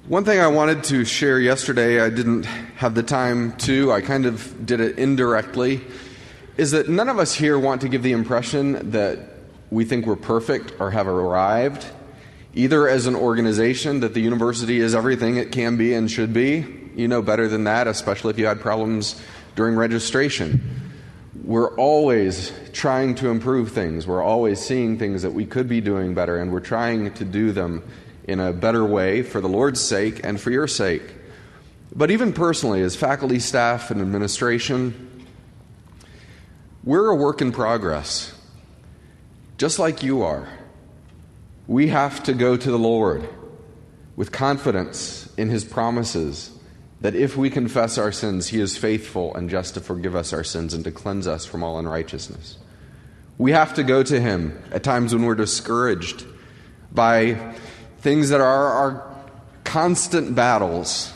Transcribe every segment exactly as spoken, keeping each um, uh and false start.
One thing I wanted to share yesterday, I didn't have the time to, I kind of did it indirectly, is that none of us here want to give the impression that we think we're perfect or have arrived, either as an organization that the university is everything it can be and should be. You know better than that, especially if you had problems during registration. We're always trying to improve things. We're always seeing things that we could be doing better, and we're trying to do them in a better way for the Lord's sake and for your sake. But even personally, as faculty, staff, and administration, we're a work in progress, just like you are. We have to go to the Lord with confidence in His promises that if we confess our sins, He is faithful and just to forgive us our sins and to cleanse us from all unrighteousness. We have to go to Him at times when we're discouraged by things that are our constant battles,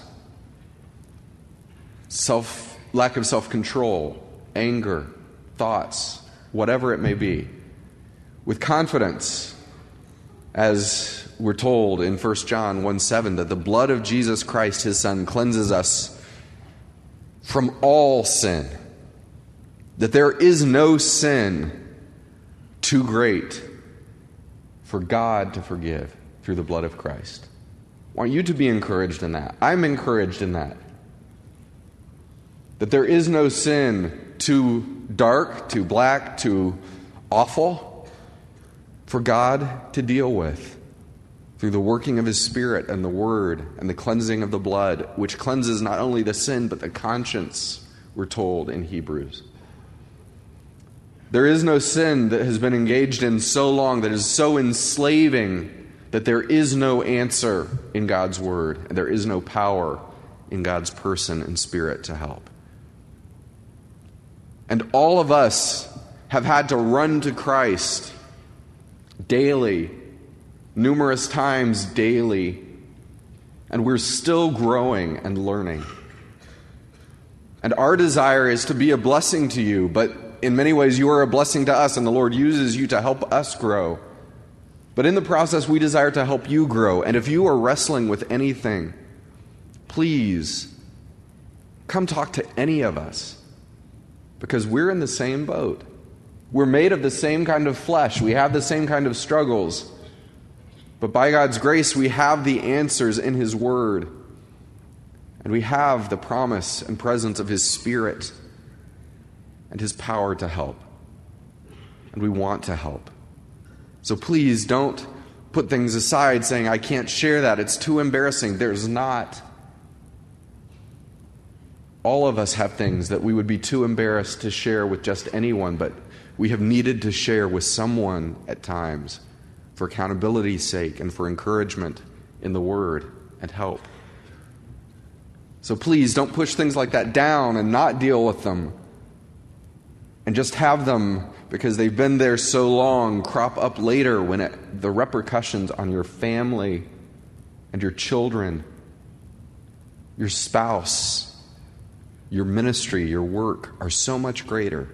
self, lack of self-control, anger, thoughts, whatever it may be, with confidence, as we're told in First John one seven, that the blood of Jesus Christ, His Son, cleanses us from all sin, that there is no sin too great for God to forgive through the blood of Christ. I want you to be encouraged in that. I'm encouraged in that. That there is no sin too dark, too black, too awful for God to deal with through the working of His Spirit and the Word and the cleansing of the blood, which cleanses not only the sin but the conscience, we're told in Hebrews. There is no sin that has been engaged in so long, that is so enslaving, that there is no answer in God's Word, and there is no power in God's person and Spirit to help. And all of us have had to run to Christ daily, numerous times daily, and we're still growing and learning. And our desire is to be a blessing to you, but in many ways you are a blessing to us, and the Lord uses you to help us grow. But in the process, we desire to help you grow. And if you are wrestling with anything, please come talk to any of us, because we're in the same boat. We're made of the same kind of flesh. We have the same kind of struggles. But by God's grace, we have the answers in His Word. And we have the promise and presence of His Spirit and His power to help. And we want to help. So please don't put things aside saying, I can't share that, it's too embarrassing. There's not. All of us have things that we would be too embarrassed to share with just anyone, but we have needed to share with someone at times for accountability's sake and for encouragement in the Word and help. So please don't push things like that down and not deal with them and just have them, because they've been there so long, crop up later when it, the repercussions on your family and your children, your spouse, your ministry, your work are so much greater.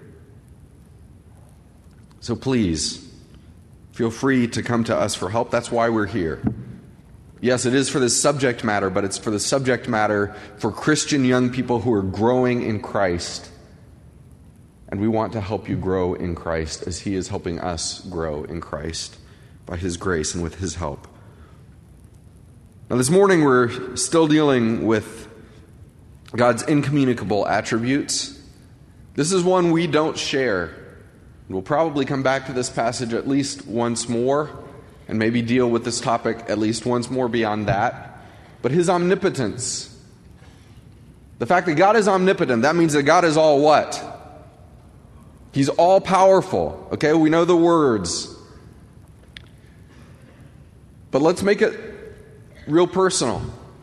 So please, feel free to come to us for help. That's why we're here. Yes, it is for this subject matter, but it's for the subject matter for Christian young people who are growing in Christ. And we want to help you grow in Christ as He is helping us grow in Christ by His grace and with His help. Now this morning we're still dealing with God's incommunicable attributes. This is one we don't share. We'll probably come back to this passage at least once more and maybe deal with this topic at least once more beyond that. But His omnipotence. The fact that God is omnipotent, that means that God is all what? He's all-powerful. Okay, we know the words. But let's make it real personal.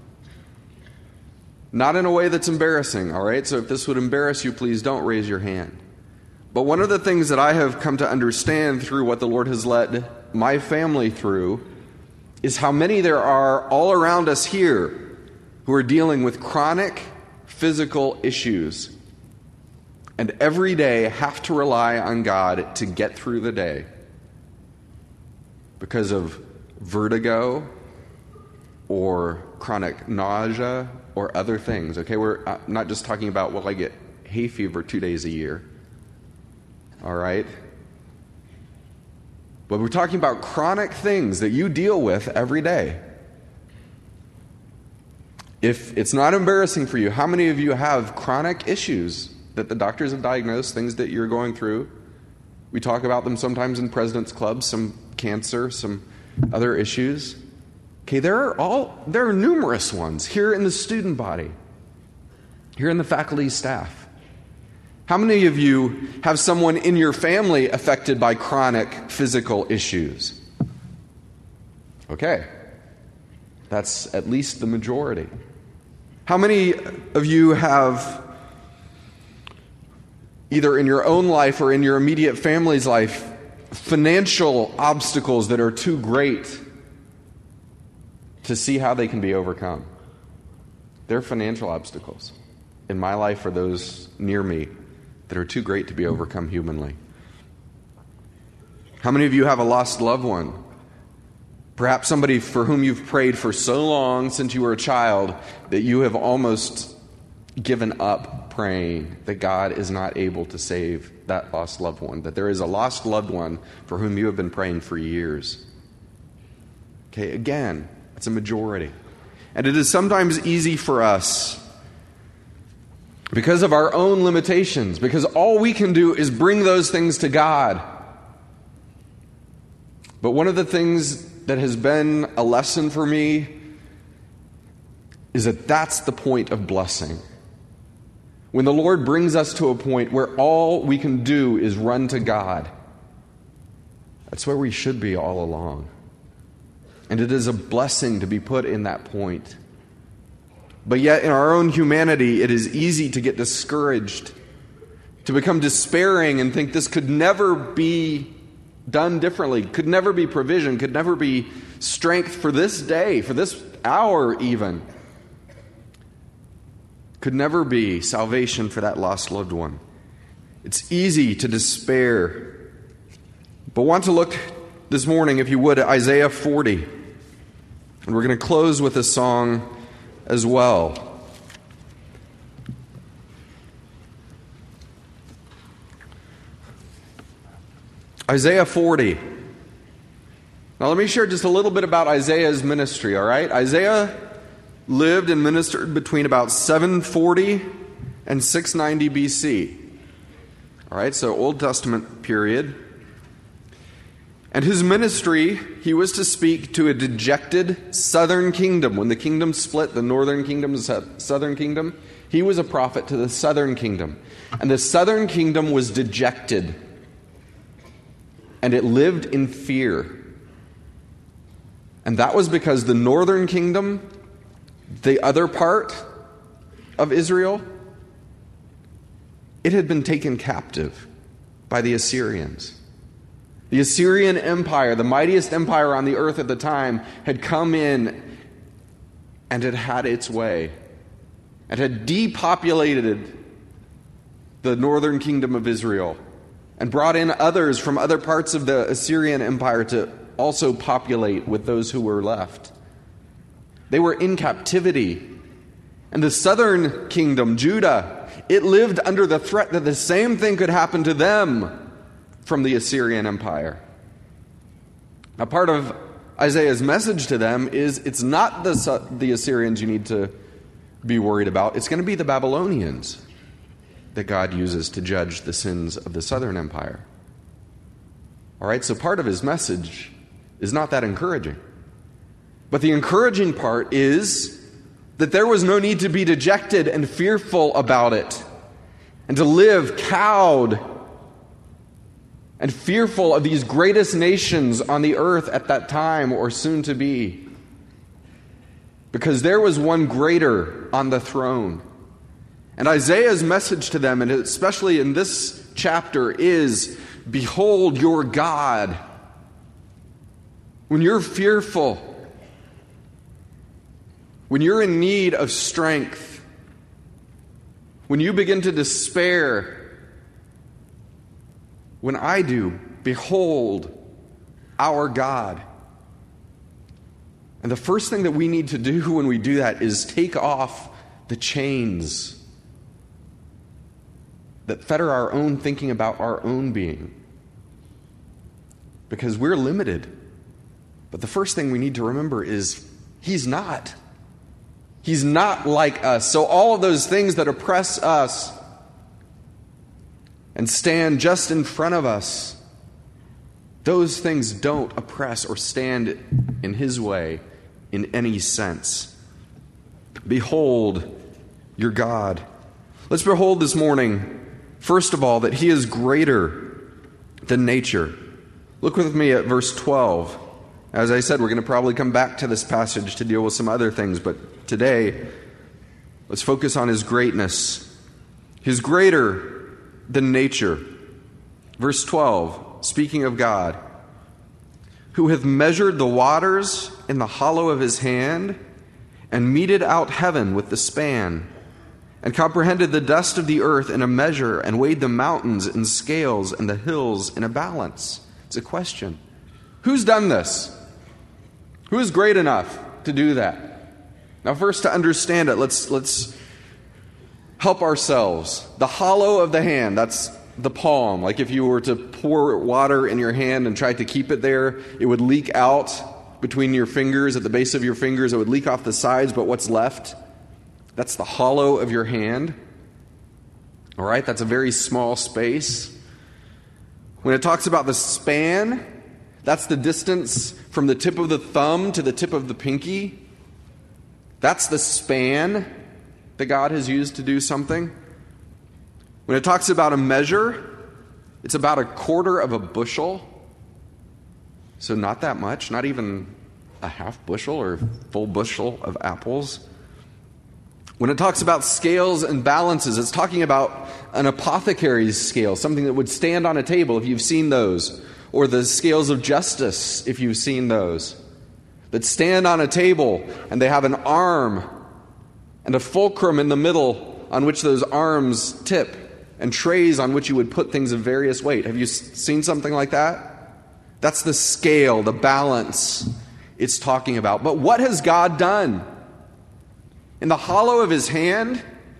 Not in a way that's embarrassing, all right? So if this would embarrass you, please don't raise your hand. But one of the things that I have come to understand through what the Lord has led my family through is how many there are all around us here who are dealing with chronic physical issues and every day have to rely on God to get through the day because of vertigo, or chronic nausea or other things. Okay, we're not just talking about, well, I get hay fever two days a year. All right? But we're talking about chronic things that you deal with every day. If it's not embarrassing for you, how many of you have chronic issues that the doctors have diagnosed, things that you're going through? We talk about them sometimes in President's Club, some cancer, some other issues. Okay, there are all there are numerous ones here in the student body, here in the faculty staff. How many of you have someone in your family affected by chronic physical issues? Okay, that's at least the majority. How many of you have, either in your own life or in your immediate family's life, financial obstacles that are too great to see how they can be overcome? They're financial obstacles in my life or those near me that are too great to be overcome humanly. How many of you have a lost loved one? Perhaps somebody for whom you've prayed for so long since you were a child that you have almost given up praying that God is not able to save that lost loved one, that there is a lost loved one for whom you have been praying for years. Okay, again, it's a majority. And it is sometimes easy for us, because of our own limitations, because all we can do is bring those things to God. But one of the things that has been a lesson for me is that that's the point of blessing. When the Lord brings us to a point where all we can do is run to God, that's where we should be all along. And it is a blessing to be put in that point. But yet in our own humanity, it is easy to get discouraged, to become despairing and think this could never be done differently, could never be provision, could never be strength for this day, for this hour even. Could never be salvation for that lost loved one. It's easy to despair. But want to look this morning, if you would, at Isaiah forty. And we're going to close with a song as well. Isaiah forty. Now let me share just a little bit about Isaiah's ministry, all right? Isaiah lived and ministered between about seven forty and six ninety B C. All right, so Old Testament period. And his ministry, he was to speak to a dejected southern kingdom. When the kingdom split, the northern kingdom and the southern kingdom, he was a prophet to the southern kingdom. And the southern kingdom was dejected. And it lived in fear. And that was because the northern kingdom, the other part of Israel, it had been taken captive by the Assyrians. The Assyrian Empire, the mightiest empire on the earth at the time, had come in and had had its way and had depopulated the northern kingdom of Israel and brought in others from other parts of the Assyrian Empire to also populate with those who were left. They were in captivity. And the southern kingdom, Judah, it lived under the threat that the same thing could happen to them from the Assyrian Empire. Now, part of Isaiah's message to them is it's not the, the Assyrians you need to be worried about. It's going to be the Babylonians that God uses to judge the sins of the southern empire. All right, so part of his message is not that encouraging. But the encouraging part is that there was no need to be dejected and fearful about it, and to live cowed and fearful of these greatest nations on the earth at that time or soon to be. Because there was one greater on the throne. And Isaiah's message to them, and especially in this chapter, is, behold your God. When you're fearful, when you're in need of strength, when you begin to despair, when I do, behold our God. And the first thing that we need to do when we do that is take off the chains that fetter our own thinking about our own being. Because we're limited. But the first thing we need to remember is He's not. He's not like us. So all of those things that oppress us and stand just in front of us, those things don't oppress or stand in His way in any sense. Behold your God. Let's behold this morning, first of all, that He is greater than nature. Look with me at verse twelve. As I said, we're going to probably come back to this passage to deal with some other things, but today, let's focus on His greatness. He's greater than nature. Verse twelve, speaking of God, who hath measured the waters in the hollow of His hand, and meted out heaven with the span, and comprehended the dust of the earth in a measure, and weighed the mountains in scales, and the hills in a balance. It's a question. Who's done this? Who is great enough to do that? Now, first, to understand it, let's let's help ourselves. The hollow of the hand, that's the palm. Like if you were to pour water in your hand and try to keep it there, it would leak out between your fingers, at the base of your fingers. It would leak off the sides, but what's left? That's the hollow of your hand. All right, that's a very small space. When it talks about the span, that's the distance from the tip of the thumb to the tip of the pinky. That's the span that God has used to do something. When it talks about a measure, it's about a quarter of a bushel. So not that much, not even a half bushel or full bushel of apples. When it talks about scales and balances, it's talking about an apothecary's scale, something that would stand on a table if you've seen those. Or the scales of justice, if you've seen those, that stand on a table and they have an arm and a fulcrum in the middle on which those arms tip, and trays on which you would put things of various weight. Have you seen something like that? That's the scale, the balance it's talking about. But what has God done? In the hollow of His hand,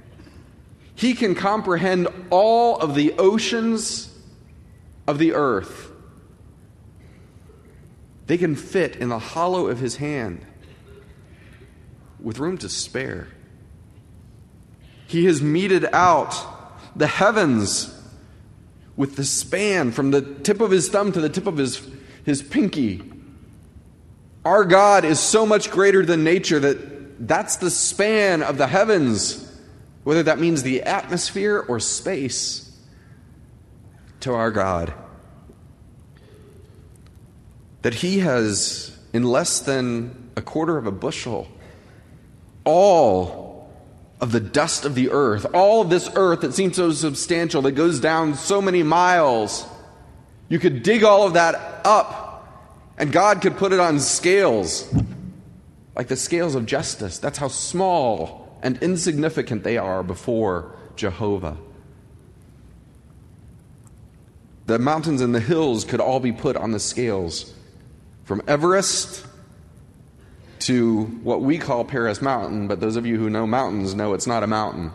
He can comprehend all of the oceans of the earth. They can fit in the hollow of His hand with room to spare. He has meted out the heavens with the span from the tip of His thumb to the tip of His, his pinky. Our God is so much greater than nature that that's the span of the heavens, whether that means the atmosphere or space, to our God. That He has, in less than a quarter of a bushel, all of the dust of the earth, all of this earth that seems so substantial, that goes down so many miles, you could dig all of that up, and God could put it on scales, like the scales of justice. That's how small and insignificant they are before Jehovah. The mountains and the hills could all be put on the scales. From Everest to what we call Paris Mountain, but those of you who know mountains know it's not a mountain.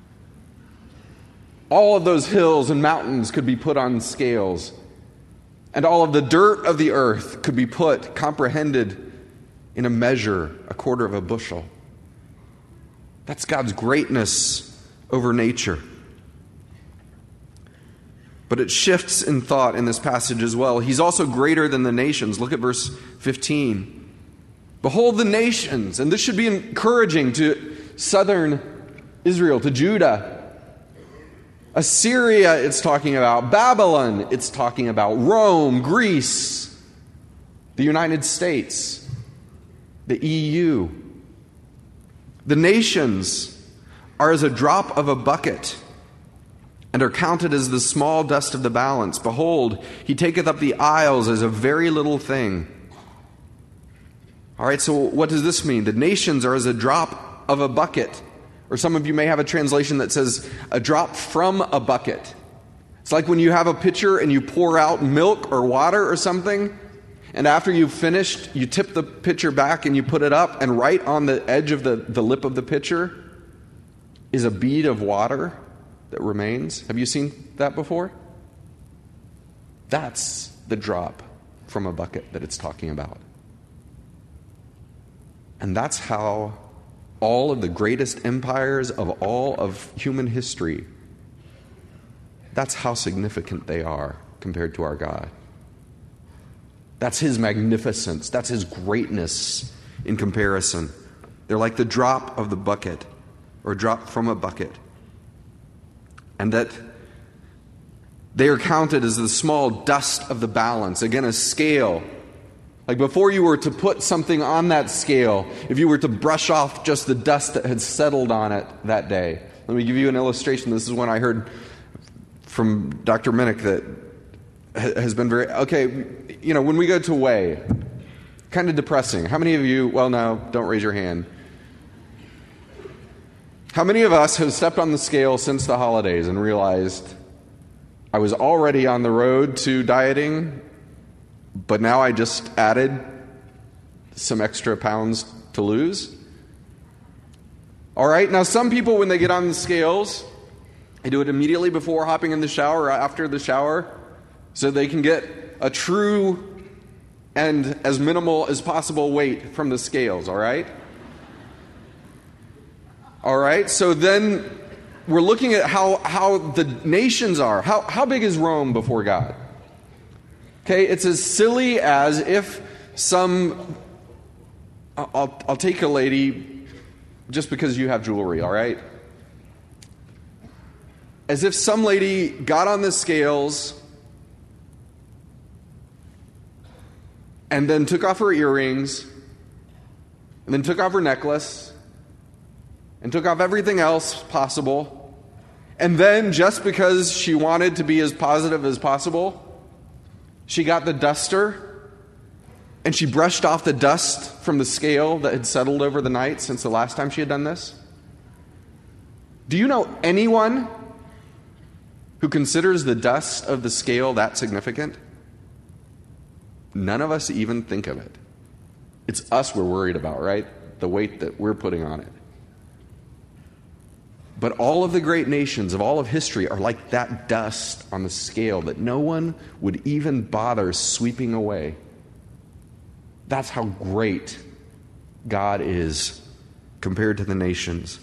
All of those hills and mountains could be put on scales. And all of the dirt of the earth could be put, comprehended in a measure, a quarter of a bushel. That's God's greatness over nature. But it shifts in thought in this passage as well. He's also greater than the nations. Look at verse fifteen. Behold the nations, and this should be encouraging to southern Israel, to Judah. Assyria, it's talking about. Babylon, it's talking about. Rome, Greece, the United States, the E U. The nations are as a drop of a bucket, and are counted as the small dust of the balance. Behold, He taketh up the isles as a very little thing. All right, so what does this mean? The nations are as a drop of a bucket. Or some of you may have a translation that says a drop from a bucket. It's like when you have a pitcher and you pour out milk or water or something, And after you've finished, you tip the pitcher back and you put it up, and right on the edge of the, the lip of the pitcher is a bead of water that remains. Have you seen that before? That's the drop from a bucket that it's talking about. And that's how all of the greatest empires of all of human history, that's how significant they are compared to our God. That's his magnificence. That's his greatness in comparison. They're like the drop of the bucket, or drop from a bucket. And that they are counted as the small dust of the balance. Again, a scale. Like before you were to put something on that scale, if you were to brush off just the dust that had settled on it that day. Let me give you an illustration. This is one I heard from Doctor Minnick that has been very, okay, you know, when we go to weigh, kind of depressing. How many of you, well, no, don't raise your hand. How many of us have stepped on the scale since the holidays and realized I was already on the road to dieting, but now I just added some extra pounds to lose? All right, now some people, when they get on the scales, they do it immediately before hopping in the shower or after the shower so they can get a true and as minimal as possible weight from the scales, all right? All right, so then we're looking at how, how the nations are. How, how big is Rome before God? Okay, it's as silly as if some, I'll, I'll take a lady just because you have jewelry, all right? As if some lady got on the scales and then took off her earrings and then took off her necklace and took off everything else possible, and then just because she wanted to be as positive as possible, she got the duster and she brushed off the dust from the scale that had settled over the night since the last time she had done this. Do you know anyone who considers the dust of the scale that significant? None of us even think of it. It's us we're worried about, right? The weight that we're putting on it. But all of the great nations of all of history are like that dust on the scale that no one would even bother sweeping away. That's how great God is compared to the nations.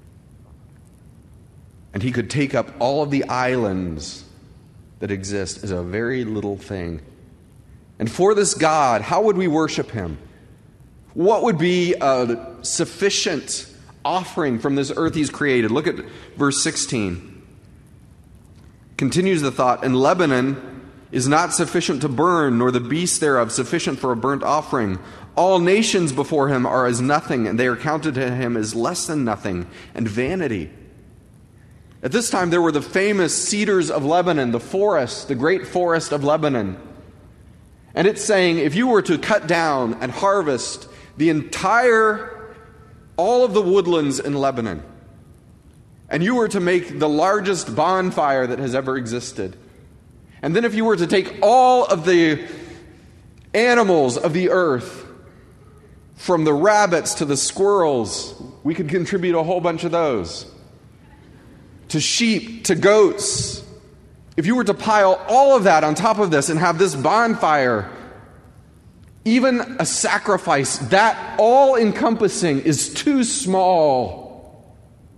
And he could take up all of the islands that exist as a very little thing. And for this God, how would we worship him? What would be a sufficient offering from this earth he's created? Look at verse sixteen. Continues the thought, and Lebanon is not sufficient to burn, nor the beasts thereof sufficient for a burnt offering. All nations before him are as nothing, and they are counted to him as less than nothing and vanity. At this time there were the famous cedars of Lebanon, the forest, the great forest of Lebanon. And it's saying if you were to cut down and harvest the entire all of the woodlands in Lebanon, and you were to make the largest bonfire that has ever existed, and then if you were to take all of the animals of the earth, from the rabbits to the squirrels, we could contribute a whole bunch of those, to sheep, to goats. If you were to pile all of that on top of this and have this bonfire, even a sacrifice that all-encompassing is too small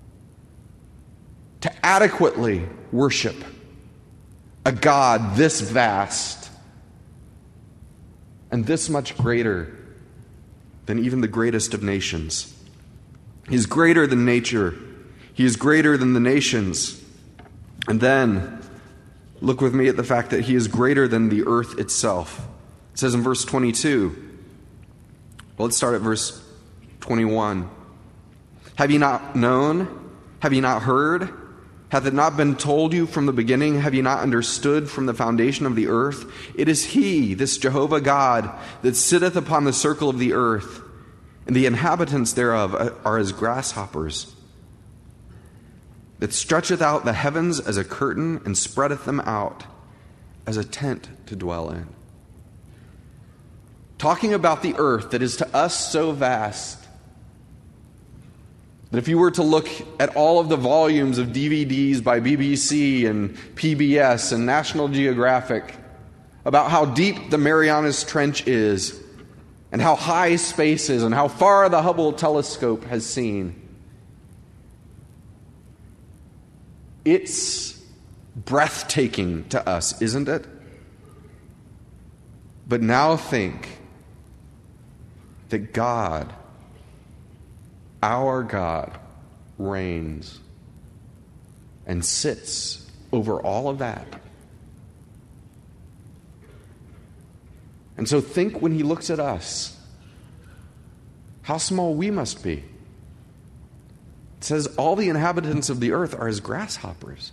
to adequately worship a God this vast and this much greater than even the greatest of nations. He's greater than nature. He is greater than the nations. And then, look with me at the fact that he is greater than the earth itself. It says in verse twenty-two, well, let's start at verse twenty-one. Have ye not known? Have ye not heard? Hath it not been told you from the beginning? Have ye not understood from the foundation of the earth? It is he, this Jehovah God, that sitteth upon the circle of the earth, and the inhabitants thereof are as grasshoppers, that stretcheth out the heavens as a curtain, and spreadeth them out as a tent to dwell in. talking about the earth that is to us so vast that if you were to look at all of the volumes of D V Ds by B B C and P B S and National Geographic about how deep the Marianas Trench is and how high space is and how far the Hubble telescope has seen, it's breathtaking to us, isn't it? But now think that God, our God, reigns and sits over all of that. And so think, when he looks at us, how small we must be. It says all the inhabitants of the earth are as grasshoppers.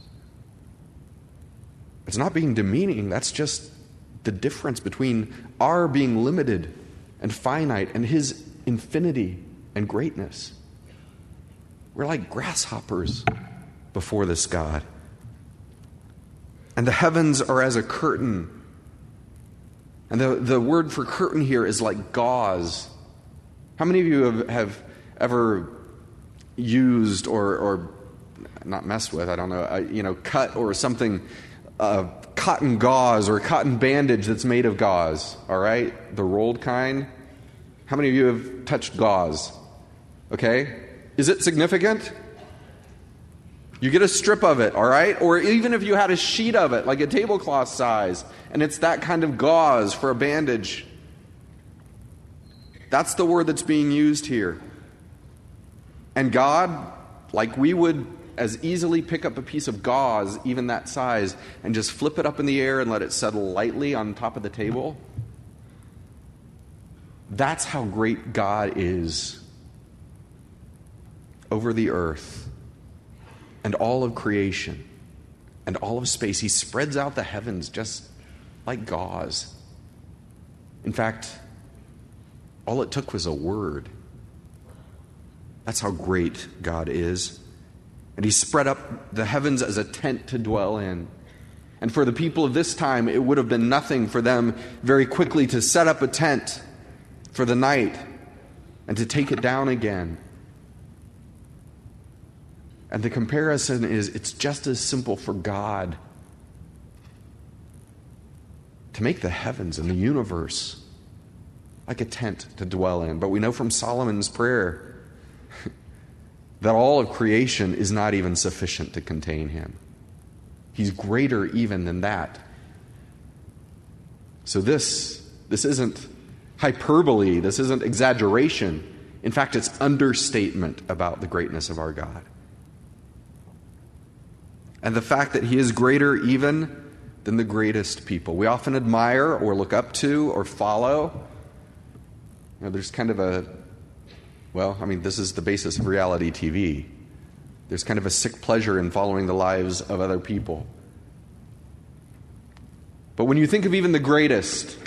It's not being demeaning. That's just the difference between our being limited and finite and his infinity and greatness. We're like grasshoppers before this God. And the heavens are as a curtain. And the, the word for curtain here is like gauze. How many of you have, have ever used or, or not messed with, I don't know, uh, you know, cut or something, uh, cotton gauze or cotton bandage that's made of gauze, all right? The rolled kind. How many of you have touched gauze? Okay? Is it significant? You get a strip of it, all right? Or even if you had a sheet of it, like a tablecloth size, and it's that kind of gauze for a bandage. That's the word that's being used here. And God, like we would as easily pick up a piece of gauze, even that size, and just flip it up in the air and let it settle lightly on top of the table. That's how great God is over the earth and all of creation and all of space. He spreads out the heavens just like gauze. In fact, all it took was a word. That's how great God is. And he spread up the heavens as a tent to dwell in. And for the people of this time, it would have been nothing for them very quickly to set up a tent for the night and to take it down again. And the comparison is, it's just as simple for God to make the heavens and the universe like a tent to dwell in. But we know from Solomon's prayer that all of creation is not even sufficient to contain him. He's greater even than that. So this, this isn't hyperbole. This isn't exaggeration. In fact, it's understatement about the greatness of our God. And the fact that he is greater even than the greatest people. We often admire or look up to or follow. You know, there's kind of a, well, I mean, this is the basis of reality T V. There's kind of a sick pleasure in following the lives of other people. But when you think of even the greatest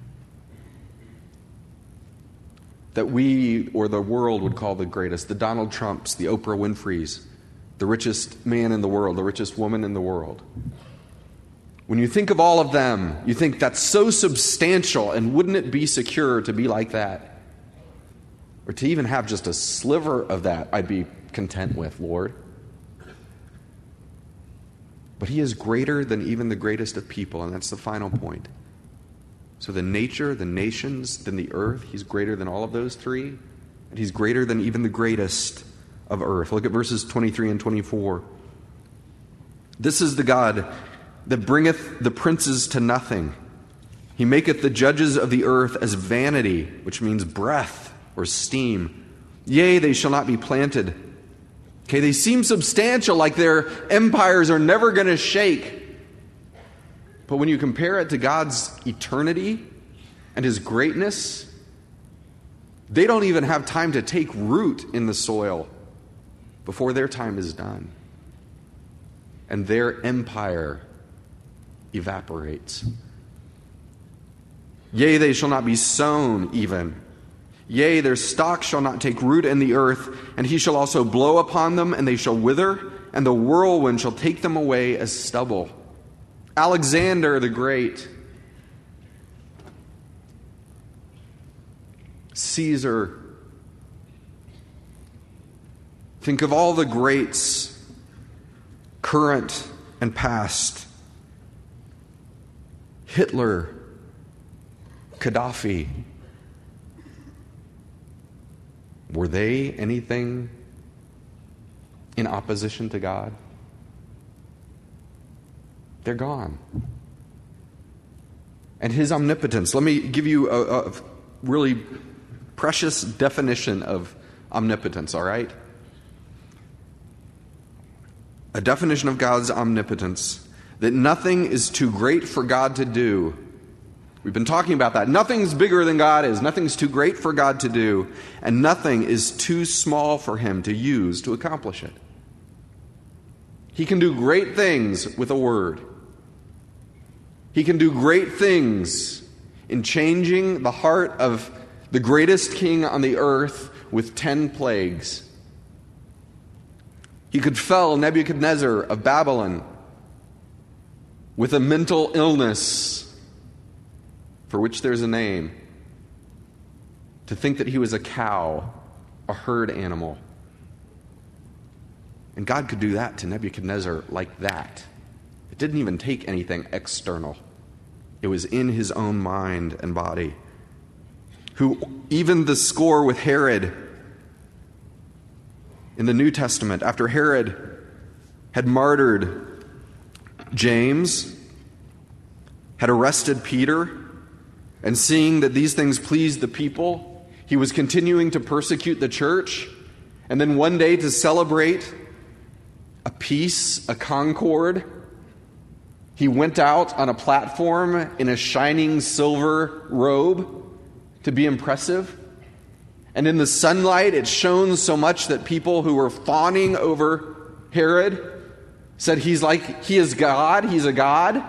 that we or the world would call the greatest, the Donald Trumps, the Oprah Winfreys, the richest man in the world, the richest woman in the world. When you think of all of them, you think that's so substantial, and wouldn't it be secure to be like that? Or to even have just a sliver of that, I'd be content with, Lord. But he is greater than even the greatest of people, and that's the final point. So the nature, the nations, then the earth, he's greater than all of those three, and he's greater than even the greatest of earth. Look at verses twenty-three and twenty-four. This is the God that bringeth the princes to nothing. He maketh the judges of the earth as vanity, which means breath or steam. Yea, they shall not be planted. Okay, they seem substantial, like their empires are never going to shake. But when you compare it to God's eternity and his greatness, they don't even have time to take root in the soil before their time is done. And their empire evaporates. Yea, they shall not be sown even. Yea, their stock shall not take root in the earth, and he shall also blow upon them, and they shall wither, and the whirlwind shall take them away as stubble. Alexander the Great, Caesar. Think of all the greats, current and past. Hitler, Gaddafi. Were they anything in opposition to God? They're gone. And his omnipotence. Let me give you a, a really precious definition of omnipotence, all right? A definition of God's omnipotence, that nothing is too great for God to do. We've been talking about that. Nothing's bigger than God is. Nothing's too great for God to do. And nothing is too small for him to use to accomplish it. He can do great things with a word. He can do great things in changing the heart of the greatest king on the earth with ten plagues. He could fell Nebuchadnezzar of Babylon with a mental illness for which there's a name, to think that he was a cow, a herd animal. And God could do that to Nebuchadnezzar like that. It didn't even take anything external. It was in his own mind and body. Who, even the score with Herod in the New Testament, after Herod had martyred James, had arrested Peter, and seeing that these things pleased the people, he was continuing to persecute the church. And then one day, to celebrate a peace, a concord, he went out on a platform in a shining silver robe to be impressive. And in the sunlight, it shone so much that people who were fawning over Herod said he's like, he is God, he's a god.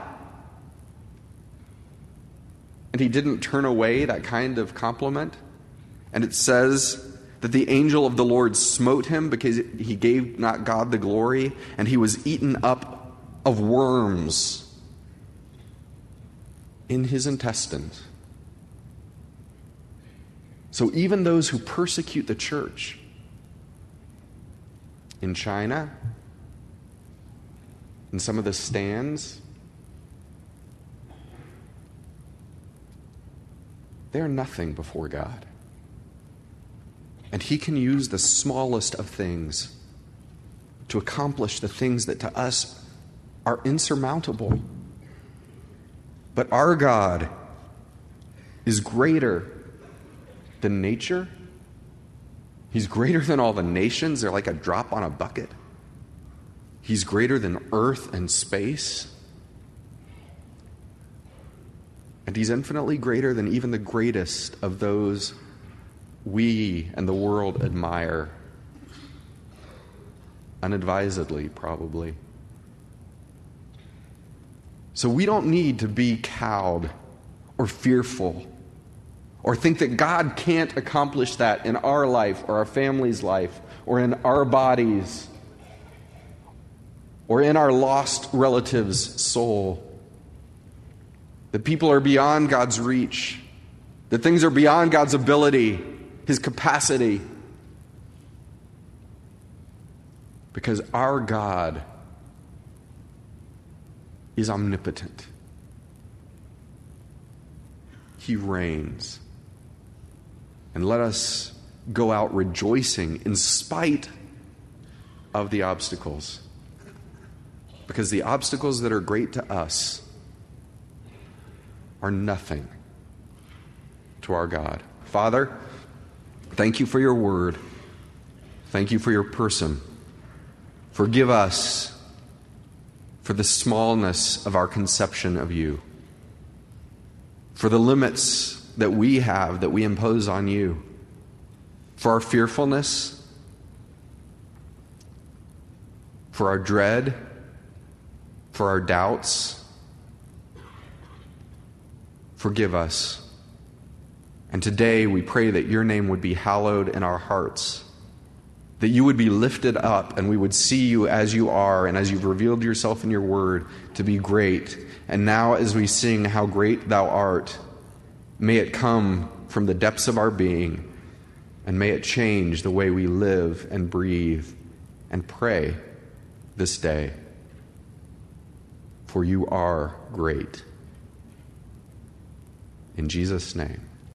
And he didn't turn away that kind of compliment. And it says that the angel of the Lord smote him because he gave not God the glory, and he was eaten up of worms in his intestines. So even those who persecute the church in China, in some of the stands, they're nothing before God. And he can use the smallest of things to accomplish the things that to us are insurmountable. But our God is greater than nature. He's greater than all the nations. They're like a drop on a bucket. He's greater than earth and space. And he's infinitely greater than even the greatest of those we and the world admire. Unadvisedly, probably. So we don't need to be cowed or fearful or think that God can't accomplish that in our life or our family's life or in our bodies or in our lost relative's soul. That people are beyond God's reach. That things are beyond God's ability, his capacity. Because our God is omnipotent. He reigns. And let us go out rejoicing in spite of the obstacles. Because the obstacles that are great to us are nothing to our God. Father, thank you for your word. Thank you for your person. Forgive us for the smallness of our conception of you, for the limits that we have, that we impose on you, for our fearfulness, for our dread, for our doubts. Forgive us. And today we pray that your name would be hallowed in our hearts, that you would be lifted up and we would see you as you are and as you've revealed yourself in your word to be great. And now as we sing how great thou art, may it come from the depths of our being and may it change the way we live and breathe and pray this day. For you are great. In Jesus' name.